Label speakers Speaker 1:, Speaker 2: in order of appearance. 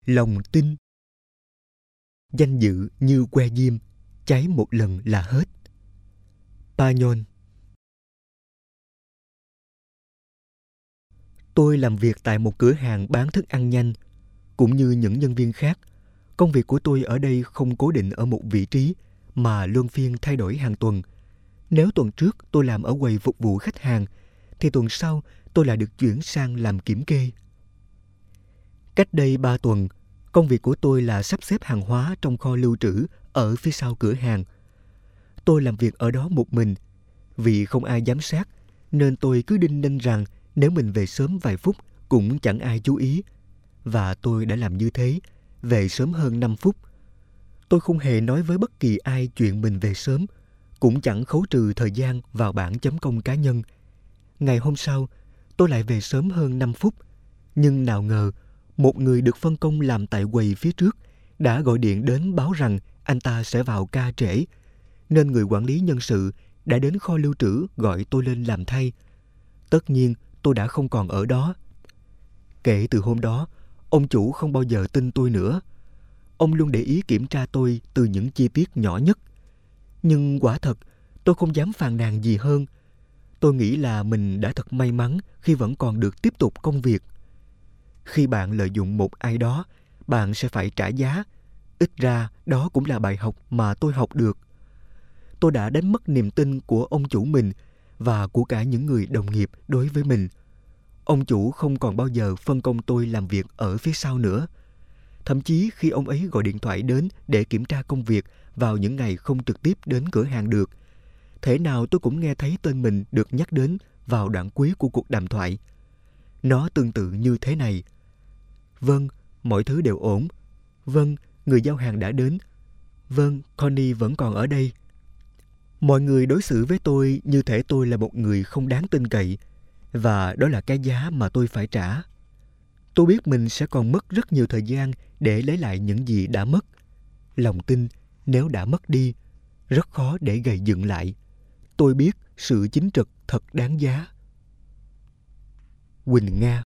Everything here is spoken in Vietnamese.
Speaker 1: Lòng tin. Danh dự như que diêm, cháy một lần là hết. Pañol. Tôi làm việc tại một cửa hàng bán thức ăn nhanh. Cũng như những nhân viên khác, công việc của tôi ở đây không cố định ở một vị trí mà luân phiên thay đổi hàng tuần. Nếu tuần trước tôi làm ở quầy phục vụ khách hàng, thì tuần sau tôi lại được chuyển sang làm kiểm kê. Cách đây 3 tuần, công việc của tôi là sắp xếp hàng hóa trong kho lưu trữ ở phía sau cửa hàng. Tôi làm việc ở đó một mình. Vì không ai giám sát, nên tôi cứ đinh ninh rằng nếu mình về sớm vài phút cũng chẳng ai chú ý. Và tôi đã làm như thế, về sớm hơn 5 phút. Tôi không hề nói với bất kỳ ai chuyện mình về sớm, cũng chẳng khấu trừ thời gian vào bảng chấm công cá nhân. Ngày hôm sau, tôi lại về sớm hơn 5 phút. Nhưng nào ngờ, một người được phân công làm tại quầy phía trước đã gọi điện đến báo rằng anh ta sẽ vào ca trễ, nên người quản lý nhân sự đã đến kho lưu trữ gọi tôi lên làm thay. Tất nhiên, tôi đã không còn ở đó. Kể từ hôm đó, ông chủ không bao giờ tin tôi nữa. Ông luôn để ý kiểm tra tôi từ những chi tiết nhỏ nhất. Nhưng quả thật, tôi không dám phàn nàn gì hơn. Tôi nghĩ là mình đã thật may mắn khi vẫn còn được tiếp tục công việc. Khi bạn lợi dụng một ai đó, bạn sẽ phải trả giá. Ít ra, đó cũng là bài học mà tôi học được. Tôi đã đánh mất niềm tin của ông chủ mình và của cả những người đồng nghiệp đối với mình. Ông chủ không còn bao giờ phân công tôi làm việc ở phía sau nữa. Thậm chí khi ông ấy gọi điện thoại đến để kiểm tra công việc vào những ngày không trực tiếp đến cửa hàng được, thể nào tôi cũng nghe thấy tên mình được nhắc đến vào đoạn cuối của cuộc đàm thoại. Nó tương tự như thế này: vâng, mọi thứ đều ổn. Vâng, người giao hàng đã đến. Vâng, Connie vẫn còn ở đây. Mọi người đối xử với tôi như thể tôi là một người không đáng tin cậy, và đó là cái giá mà tôi phải trả. Tôi biết mình sẽ còn mất rất nhiều thời gian để lấy lại những gì đã mất. Lòng tin, nếu đã mất đi, rất khó để gầy dựng lại. Tôi biết sự chính trực thật đáng giá. Quỳnh Nga.